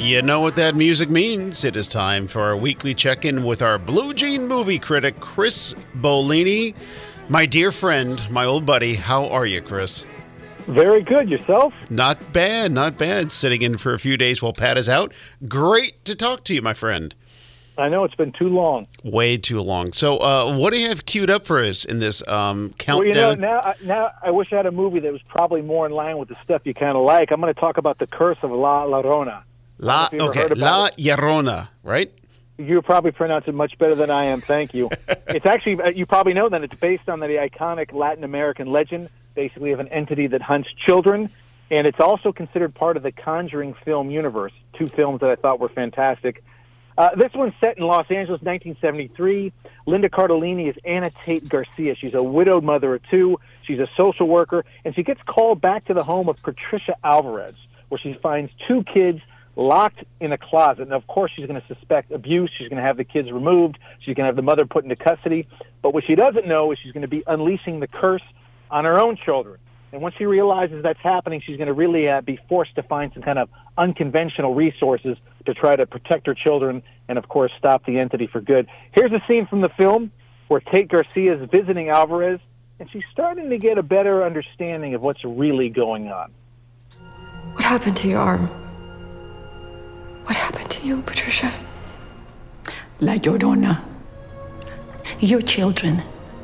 You know what that music means. It is time for our weekly check-in with our Blue Jean movie critic, Chris Bolini. My dear friend, my old buddy, how are you, Chris? Very good. Yourself? Not bad, not bad. Sitting in for a few days while Pat is out. Great to talk to you, my friend. I know, it's been too long. Way too long. So what do you have queued up for us in this countdown? Well, you know, now I wish I had a movie that was probably more in line with the stuff you kind of like. I'm going to talk about The Curse of La Llorona. La Llorona, right? You probably pronounce it much better than I am. Thank you. It's actually, you probably know that it's based on the iconic Latin American legend, basically of an entity that hunts children, and it's also considered part of the Conjuring film universe. Two films that I thought were fantastic. This one's set in Los Angeles, 1973. Linda Cardellini is Anna Tate Garcia. She's a widowed mother of two. She's a social worker, and she gets called back to the home of Patricia Alvarez, where she finds two kids locked in a closet. And, of course, she's going to suspect abuse. She's going to have the kids removed. She's going to have the mother put into custody. But what she doesn't know is she's going to be unleashing the curse on her own children. And once she realizes that's happening, she's going to really be forced to find some kind of unconventional resources to try to protect her children and, of course, stop the entity for good. Here's a scene from the film where Tate Garcia is visiting Alvarez, and she's starting to get a better understanding of what's really going on. What happened to your arm? What happened to you, Patricia? La Llorona. Your children.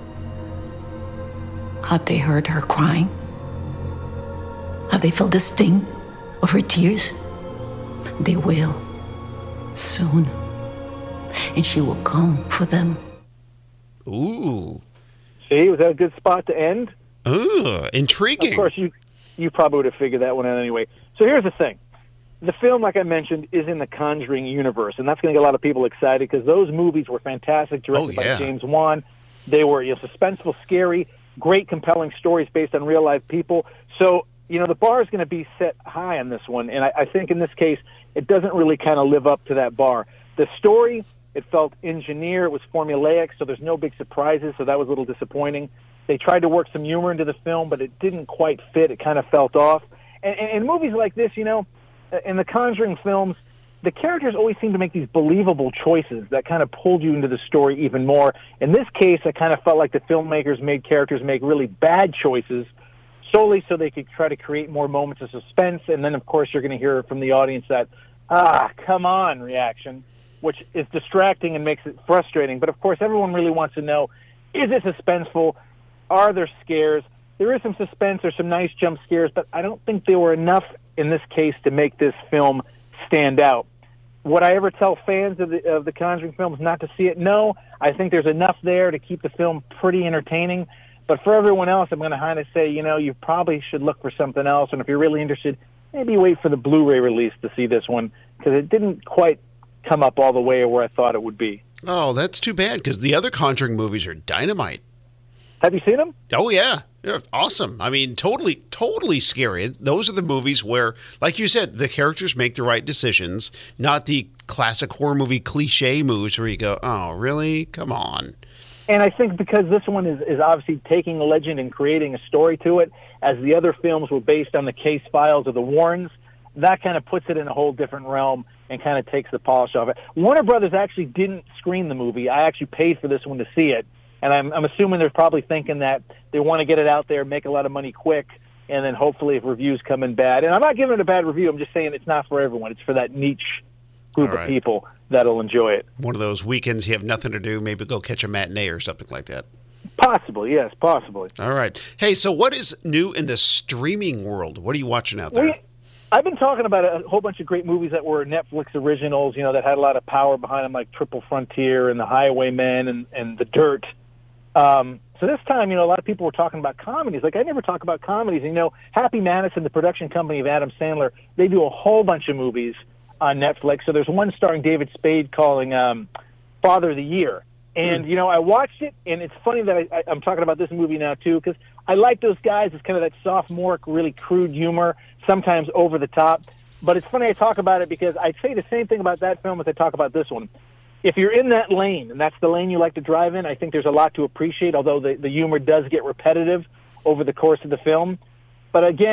Have they heard her crying? Have they felt the sting of her tears? They will. Soon. And she will come for them. Ooh. See, was that a good spot to end? Ooh, intriguing. Of course, you probably would have figured that one out anyway. So here's the thing. The film, like I mentioned, is in the Conjuring universe, and that's going to get a lot of people excited because those movies were fantastic, directed by James Wan. They were suspenseful, scary, great, compelling stories based on real-life people. So, the bar is going to be set high on this one, and I think in this case, it doesn't really kind of live up to that bar. The story, it felt engineered, it was formulaic, so there's no big surprises, so that was a little disappointing. They tried to work some humor into the film, but it didn't quite fit. It kind of felt off. And in movies like this, in the Conjuring films, the characters always seem to make these believable choices that kind of pulled you into the story even more. In this case, I kind of felt like the filmmakers made characters make really bad choices solely so they could try to create more moments of suspense. And then, of course, you're going to hear from the audience that, come on reaction, which is distracting and makes it frustrating. But, of course, everyone really wants to know, is it suspenseful? Are there scares? There is some suspense. There's some nice jump scares, but I don't think there were enough in this case to make this film stand out. Would I ever tell fans of the Conjuring films not to see it? No. I think there's enough there to keep the film pretty entertaining. But for everyone else, I'm going to kind of say, you probably should look for something else. And if you're really interested, maybe wait for the Blu-ray release to see this one because it didn't quite come up all the way where I thought it would be. Oh, that's too bad because the other Conjuring movies are dynamite. Have you seen them? Oh, yeah. They're awesome. I mean, totally scary. Those are the movies where, like you said, the characters make the right decisions, not the classic horror movie cliche moves where you go, oh, really? Come on. And I think because this one is obviously taking a legend and creating a story to it, as the other films were based on the case files of the Warrens, that kind of puts it in a whole different realm and kind of takes the polish off it. Warner Brothers actually didn't screen the movie. I actually paid for this one to see it. And I'm assuming they're probably thinking that they want to get it out there, make a lot of money quick, and then hopefully if reviews come in bad. And I'm not giving it a bad review. I'm just saying it's not for everyone. It's for that niche group of people that'll enjoy it. One of those weekends you have nothing to do, maybe go catch a matinee or something like that. Possibly, yes, possibly. All right. Hey, so what is new in the streaming world? What are you watching out there? I've been talking about a whole bunch of great movies that were Netflix originals, that had a lot of power behind them, like Triple Frontier and The Highwaymen and The Dirt. So this time, a lot of people were talking about comedies. Like, I never talk about comedies. Happy Madison, the production company of Adam Sandler, they do a whole bunch of movies on Netflix. So there's one starring David Spade calling Father of the Year. And, I watched it, and it's funny that I'm talking about this movie now, too, because I like those guys. It's kind of that sophomoric, really crude humor, sometimes over the top. But it's funny I talk about it because I say the same thing about that film as I talk about this one. If you're in that lane, and that's the lane you like to drive in, I think there's a lot to appreciate, although the humor does get repetitive over the course of the film. But again,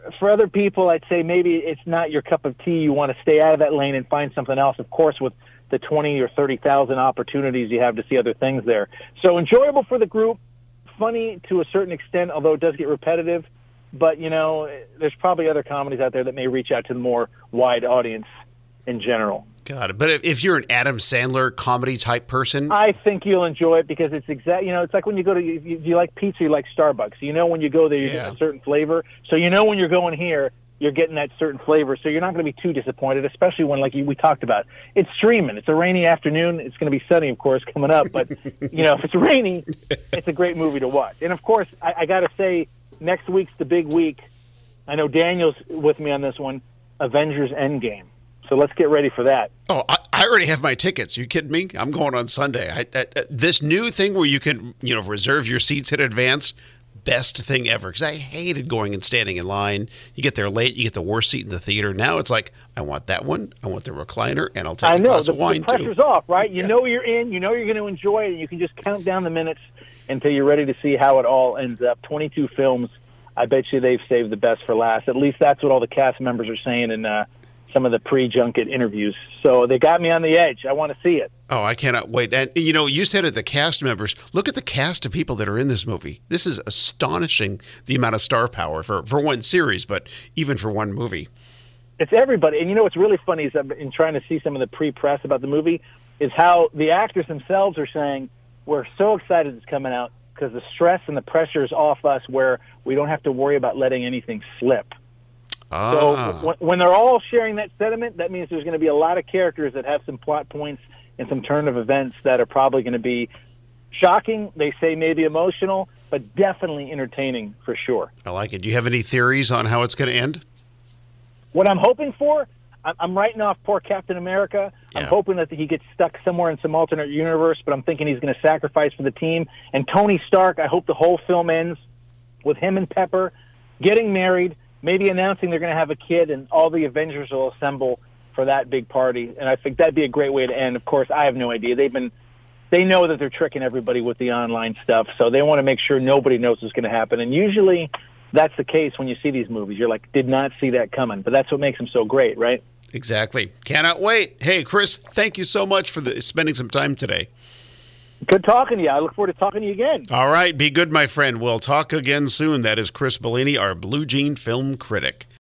for other people, I'd say maybe it's not your cup of tea. You want to stay out of that lane and find something else. Of course, with the 20 or 30,000 opportunities you have to see other things there. So enjoyable for the group, funny to a certain extent, although it does get repetitive. But, there's probably other comedies out there that may reach out to the more wide audience in general. Got it. But if you're an Adam Sandler comedy type person, I think you'll enjoy it because it's it's like when you go to, you like pizza, you like Starbucks. When you go there, you're getting a certain flavor. So when you're going here, you're getting that certain flavor. So you're not going to be too disappointed, especially when, like we talked about, it's streaming. It's a rainy afternoon. It's going to be sunny, of course, coming up. But, if it's rainy, it's a great movie to watch. And, of course, I got to say, next week's the big week. I know Daniel's with me on this one, Avengers Endgame. So let's get ready for that. Oh, I already have my tickets. You kidding me? I'm going on Sunday. This new thing where you can, reserve your seats in advance, best thing ever. Because I hated going and standing in line. You get there late, you get the worst seat in the theater. Now it's like, I want that one. I want the recliner, and I'll take a glass of wine, too. I know. The pressure's off, right? You know you're in. You know you're going to enjoy it. And you can just count down the minutes until you're ready to see how it all ends up. 22 films. I bet you they've saved the best for last. At least that's what all the cast members are saying in some of the pre-junket interviews. So they got me on the edge. I want to see it. Oh, I cannot wait. And, you said it, the cast members. Look at the cast of people that are in this movie. This is astonishing, the amount of star power for one series, but even for one movie. It's everybody. And what's really funny is in trying to see some of the pre-press about the movie is how the actors themselves are saying, we're so excited it's coming out because the stress and the pressure is off us where we don't have to worry about letting anything slip. So when they're all sharing that sentiment, that means there's going to be a lot of characters that have some plot points and some turn of events that are probably going to be shocking. They say maybe emotional, but definitely entertaining for sure. I like it. Do you have any theories on how it's going to end? What I'm hoping for, I'm writing off poor Captain America. Yeah. I'm hoping that he gets stuck somewhere in some alternate universe, but I'm thinking he's going to sacrifice for the team. And Tony Stark, I hope the whole film ends with him and Pepper getting married, maybe announcing they're going to have a kid, and all the Avengers will assemble for that big party. And I think that'd be a great way to end. Of course, I have no idea. They know that they're tricking everybody with the online stuff, so they want to make sure nobody knows what's going to happen. And usually that's the case when you see these movies. You're like, did not see that coming. But that's what makes them so great, right? Exactly. Cannot wait. Hey, Chris, thank you so much for spending some time today. Good talking to you. I look forward to talking to you again. All right. Be good, my friend. We'll talk again soon. That is Chris Bellini, our Blue Jean film critic.